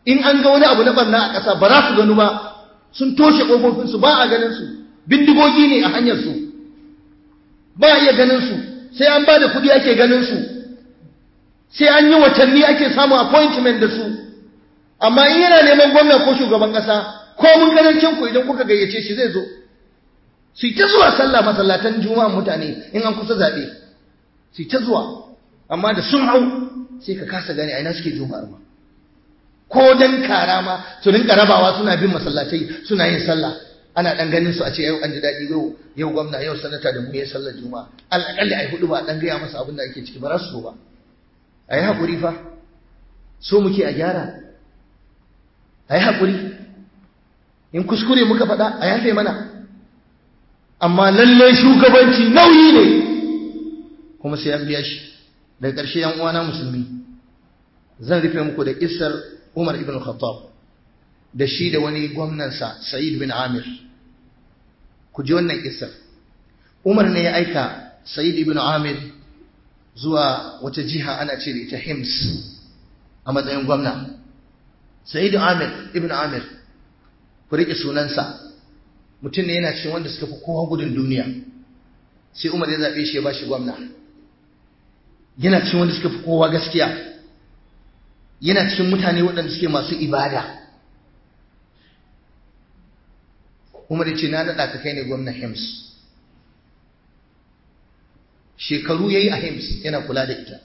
in an ga wani abu na barna a ƙasa ba za su gano ba, sun toshe ƙofofinsu ba a ganin su, bindigogi ne a hanyar su, ba a iya ganin su, sai an ba da kuɗi ake ganin su, sai an yi watanni ake samu appointment da su. Amma in yana neman gwamna ko shugaban ƙasa, ko mun karancin ku idan kuka gayyace shi zai zo. Su ta zuwa sallah masallatan juma'a mutane in an kusa zaɓe, su ta zuwa, amma da sun hau sai ka kasa gane a ina suke juma'ar ma. Ko dan kara ma su rinka rabawa suna bin masallatai suna yin sallah, ana dan ganin su a ce yau an ji daɗi, yau gwamna, yau sanata da mu ya sallar juma'a, alƙalli ai hudu ba dan gaya masa abin da ake ciki, ba za su so ba. Ayi hakuri fa, so muke a gyara, ayi hakuri, in kuskure muka faɗa a yafe mana, amma lallai shugabanci nauyi ne kuma sai an biya shi. Daga ƙarshe yan uwana musulmi, zan rufe muku da kissar Umar ibn Khattab da shi da wani gwamnansa Sa'id bin Amir. Ku ji wannan kissar. Umar ne ya aika Sa'id ibn Amir zuwa wata jiha ana ce da ita Hims a matsayin gwamna. Sa'id ibn Amir, ku riƙe sunansa, mutum ne yana cikin wanda suka fi kowa gudun duniya. Sai Umar ya zaɓe shi ya ba shi gwamna. Yana cikin wanda suka fi kowa gaskiya, yana cikin mutane waɗanda suke masu ibada. Umar ya ce na naɗa ka kai ne gwamnan Hims. Shekaru ya yi a Hims yana kula da ita,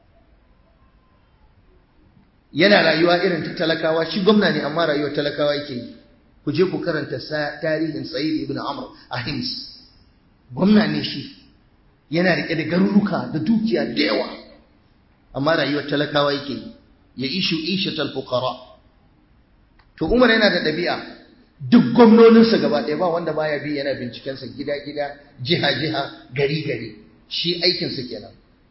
yana rayuwa irin ta talakawa. Shi gwamna ne amma rayuwar talakawa yake yi. Ku je ku karanta tarihin Sa'id ibn Amr a Hims. Gwamna ne shi, yana rike da garuruka da dukiya da yawa, amma rayuwar talakawa yake yi, ya ishatal fuqara. To Umar yana da ɗabi'a, duk gwamnoninsa gaba ɗaya ba wanda baya bi yana bincikensa gida-gida, jiha-jiha, gari-gari. Shi aikinsa kenan.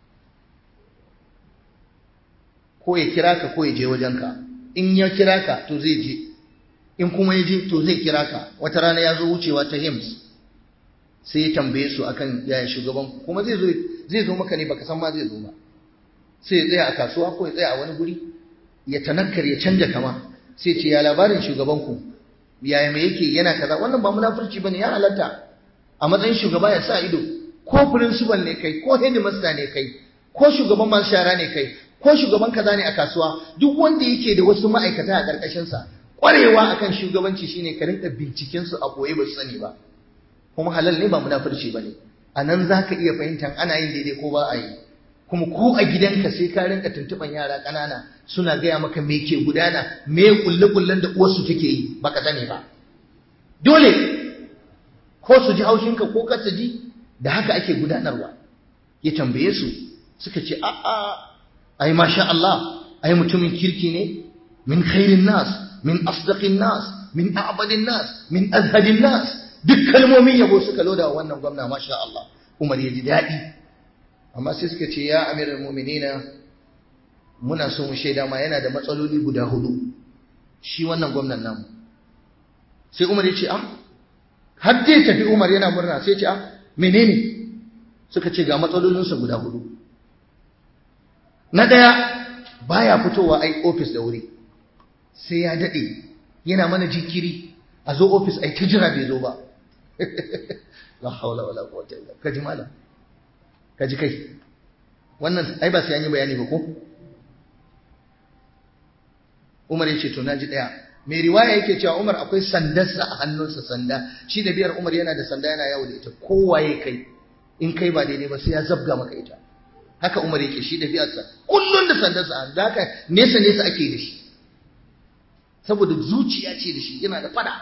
Ko ya kira ka ko ya je wajenka. In ya kira ka to zai je, in kuma ya je to zai kira ka. Wata rana ya zo wucewa ta Hims, sai ya tambaye su akan yaya shugaban, kuma zai zo maka ne baka san ma zai zo ba. Sai ya tsaya a kasuwa ko ya tsaya a wani guri, ya tanakkar, ya canja kama, sai ce ya labarin shugabanku, yaya me yake, yana kaza. Wannan ba munafurci bane, ya halatta a matsayin shugaba ya sa ido. Ko principal ne kai, ko headmaster ne kai, ko shugaban masu shara ne kai, ko shugaban kaza ne a kasuwa, duk wanda yake da wasu ma'aikata a ƙarƙashin sa, ƙwarewa akan shugabanci shine ka rinka binciken su a koye ba su sani ba. Kuma halal ne, ba munafurci bane. A nan za ka iya fahimtar ana yin daidai ko ba a yi. Kuma ko a gidanka sai ka rinka tuntuɓan yara ƙanana suna gaya maka me ke gudana, me kulle-kullen da uwarsu take yi baka sani ba. Dole ko su ji haushinka ko ka ji, da haka ake gudanarwa. Ya tambaye su, suka ce ai masha Allah, ai mutumin kirki ne, min khairin nas, min asdaqin nas, min a'badin nas, min azhadin nas. Duk kalmomin yabo suka loda wannan gwamna, masha Allah. Umar ya ji daɗi. Amma sai suka ce ya amiral mu'minina, muna so mu shaida ma yana da matsaloli guda 4 shi wannan gwamnan namu. Sai Umar ya ce har dai tafi Umar yana murna, sai ya ce menene? Suka ce ga matsalolinsa guda 4. Na ɗaya, baya fitowa ai office da wuri, sai ya daɗe, yana mana jinkiri, a zo office ai ta jira bai zo ba. La haula wala quwwata illa billah. Kaji malam, kaji kai, wannan ai ba sai an yi bayani ba ko? Umar ya ce to naji ɗaya. Mai riwaya yake cewa Umar akwai sandarsa a hannunsa, sanda. Shi da biyar Umar yana da sanda, yana yawo da ita. Kowaye kai, in kai ba daidai ba sai ya zabga maka ita. Haka Umar yake, shi da biyarsa. Kullun da sandarsa, da haka nesa ake da shi. Saboda zuciya ce da shi, yana da fada.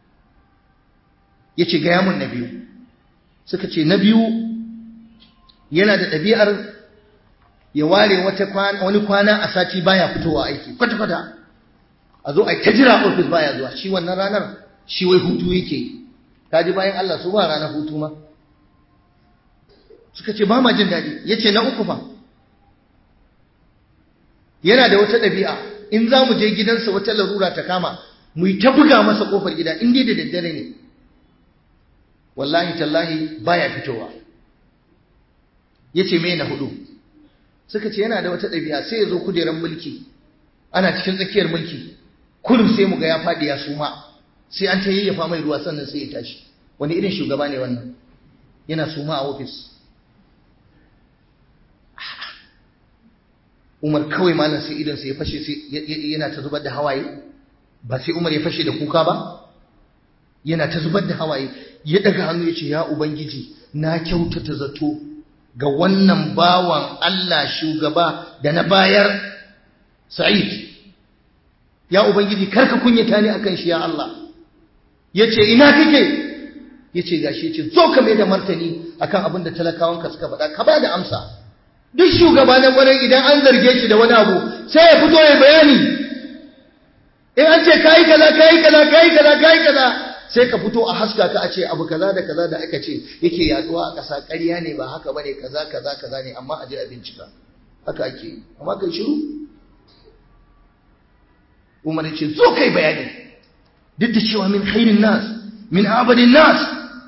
Ya ce gaya mun na biyu. Suka ce na biyu, yana da ɗabi'ar ya ware wani kwana a sati baya fitowa aiki, kwata-kwata. A zo a ta jira ofis baya zuwa, shi wannan ranar shi wai hutu yake. Kaji bayan Allah su ba ranar hutu ma. Suka ce ba ma jin daɗi. Ya ce na uku fa, yana da wata ɗabi'a, in za mu je gidansa wata larura ta kama, mu yi ta buga masa ƙofar gida in dai da daddare ne. Wallahi tallahi baya fitowa. Ya ce me na 4? Suka ce yana da wata ɗabi'a, sai ya zo kujerar mulki, ana cikin tsakiyar mulki, kullum sai mu ga ya faɗi ya suma, sai an ta yayyafa mai ruwa sannan sai ya tashi. Wani irin shugaba ne wannan, yana suma a ofis? Umar kawai malam sai idan sai ya fashe, sai yana ta zubar da hawaye. Ba sai Umar ya fashe da kuka ba, yana ta zubar da hawaye. Ya daga hannu ya ce, ya Ubangiji, na kyautata zato ga wannan bawan Allah shugaba da na bayar Sa'id. Ya Ubangiji, karka kunyata ni akan shi ya Allah. Yace ina kake? Yace gashi, yace zo ka mai da martani akan abin da talakawanka suka faɗa, ka ba da amsa. Duk shugaba na ƙwarai idan an zarge shi da wani abu sai ya fito ya bayani. In an ce kai kaza kai kaza kai kaza kai kaza, sai ka fito a haska ka a ce abu kaza da kaza da aka ce yake yaduwa a ƙasa ƙarya ne, ba haka bane, kaza kaza kaza ne, amma a je a bincika. Haka ake, amma kai shiru. Umar ya ce zo kai bayani, duk da cewa min khairin nas, min abadin nas.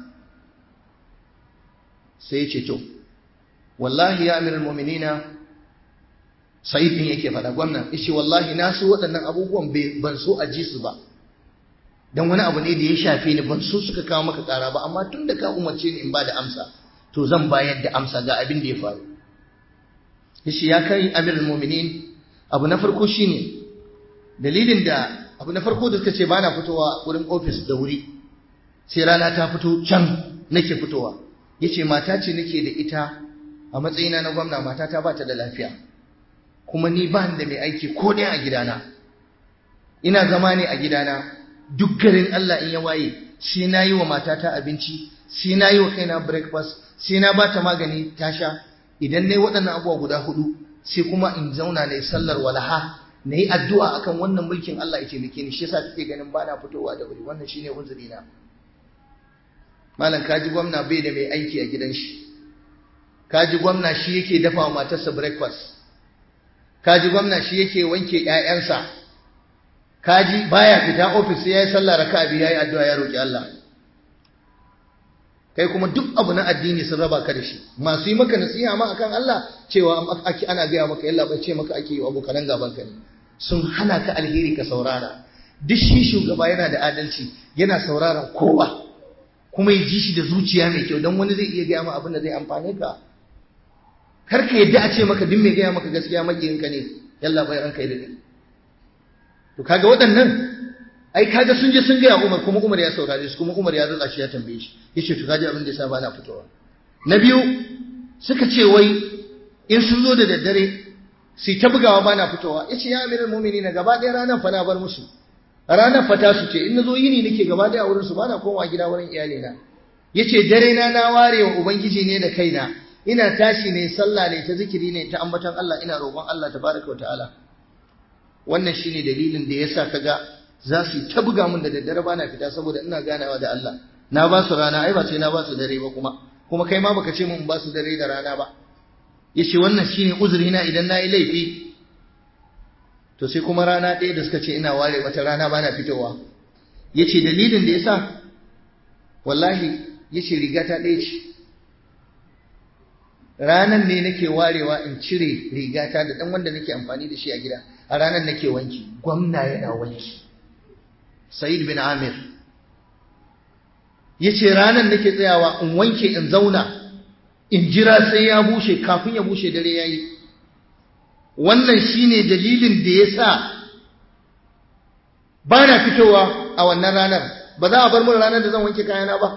Sai ya ce to wallahi ya amiral mu'minina, Sa'id din yake faɗa gwamna, yace wallahi na so waɗannan abubuwan ban so a ji su ba, dan wani abu ne da ya shafe ni, ban so suka kawo maka ƙara ba, amma tun da ka umarce ni in ba da amsa to zan bayar da amsa ga abin da ya faru. Yace ya kai amiral mu'minin, abu na farko shine dalilin da abu na farko da suka ce bana fitowa wurin office da wuri sai rana ta fito can nake fitowa. Yace mata ce nake da ita a matsayina na gwamna, matata ba ta da lafiya, kuma ni ba ni da mai aiki ko ɗaya a gidana, ina zama ne a gidana. Duk garin Allah in ya waye sai na yi wa matata abinci, sai na yi wa kaina breakfast, sai na ba ta magani ta sha. Idan na yi waɗannan abubuwa guda hudu sai kuma in zauna na yi sallar walaha, na yi addu'a akan wannan mulkin Allah ya taimake ni. Shi yasa kake ganin ba na fitowa da wuri, wannan shine uzurina. Malam kaji gwamna bai da mai aiki a gidan shi, kaji gwamna shi yake dafa wa matarsa breakfast, kaji gwamna shi yake wanke ƴaƴansa, kaji baya fita office sai yayi sallah raka'a biyu yayi addu'a ya roki Allah. Kai kuma duk abu na addini sun raba ka da shi. Masu yi maka nasiha ma akan Allah cewa ana gaya maka yalla bai ce maka ake yi abokan gaban ka ne, sun hana ka alheri ka saurara. Duk shi shugaba yana da adalci, yana sauraron kowa kuma ya ji shi da zuciya mai kyau, don wani zai iya gaya ma abin da zai amfane ka. Kar ka yadda a ce maka duk mai gaya maka gaskiya makiyinka ne, yalla bai ranka yi. To kaga waɗannan ai kaga sun je sun gaya Umar, kuma Umar ya saurare su, kuma Umar ya rutsa shi ya tambaye shi, yace to kaji abin da yasa ba na fitowa. Na biyu suka ce wai in sun zo da daddare sai ta bugawa ba na fitowa. Yace ya amiral mu'minin, gaba ɗaya ranar fa na bar musu, ranar fata su ce in nazo yini nake gaba ɗaya wurin su, ba na komawa gida wurin iyalina. Yace dare na ware wa ubangiji ne da kaina, ina tashi ne sallah ne ta zikiri ne ta ambaton Allah, ina roƙon Allah tabaraka wa ta'ala. Wannan shine dalilin da yasa kaga za su ta buga mun da daddare bana fita, saboda ina ganawa da Allah. Na ba su rana, ai ba sai na ba su dare ba, kuma kai ma baka ce mun ba su dare da rana ba. Yace wannan shine uzurina idan nayi laifi. To sai kuma rana ɗaya da suka ce ina ware wata rana bana fitowa. Yace dalilin da yasa wallahi yace riga ta ɗaya ce. Ranan ne nake warewa in cire rigata da dan wanda nake amfani da shi a gida, a ranan nake wanki, gwamna yana wanki. Sa'id bin Amir yace ranan nake tsayawa in wanke in zauna in jira sai ya bushe, kafin ya bushe dare yayi. Wannan shine dalilin da yasa bana fitowa a wannan ranar. Ba za a bar mun ranar da zan wanke kayana ba.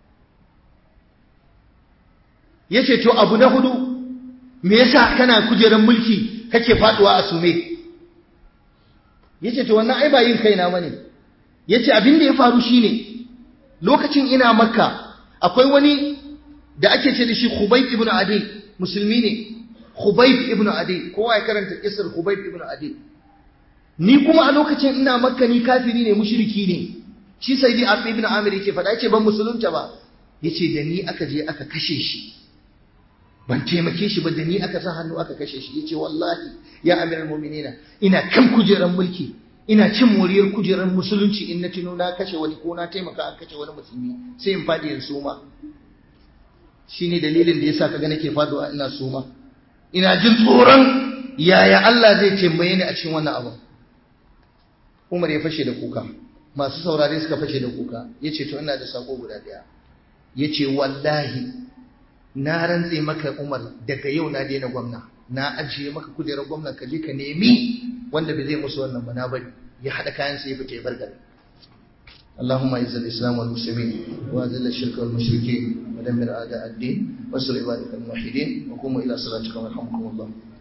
Yace to abu na hudu, me yasa kana kujeran mulki kake faduwa a sume? Yace to wannan ai ba yin kaina bane. Yace abin da ya faru shine lokacin ina Makka akwai wani da ake ce da shi Khubayb ibn Adi, musulmi ne. Khubayb ibn Adi, kowa ya karanta kisar Khubayb ibn Adi. Ni kuma a lokacin ina Makka ni kafiri ne, mushriki ne. Shi Sayyidi ibn Amir yake faɗa, yace ban musulunta ba. Yace da ni aka je aka kashe shi, ban taimake shi ba, da ni aka sa hannu aka kashe shi. Yace wallahi ya amiral mu'minina, ina kan kujeran mulki, ina cin moriyar kujerar musulunci, in na tuno na kashe wani ko na taimaka an kashe wani musulmi sai in fadi in suma. Shine dalilin da yasa kaga nake faduwa ina suma. Ina jin tsoron yaya Allah zai tambaye ni a cikin wannan abu. Umar ya fashe da kuka, masu saurare suka fashe da kuka. Ya ce to ina da sako guda ɗaya. Ya ce wallahi na rantse maka Umar, daga yau na daina gwamna, na ajiye maka kujerar gwamna, ka je ka nemi wanda bai zai musu wannan ba, na bari. Ya haɗa kayansa ya fita ya bar gari. اللهم اعز الاسلام والمسلمين واذل الشرك والمشركين ودمر اعداء الدين وانصر عبادك الموحدين وقوموا الى صلاتكم يرحمكم الله.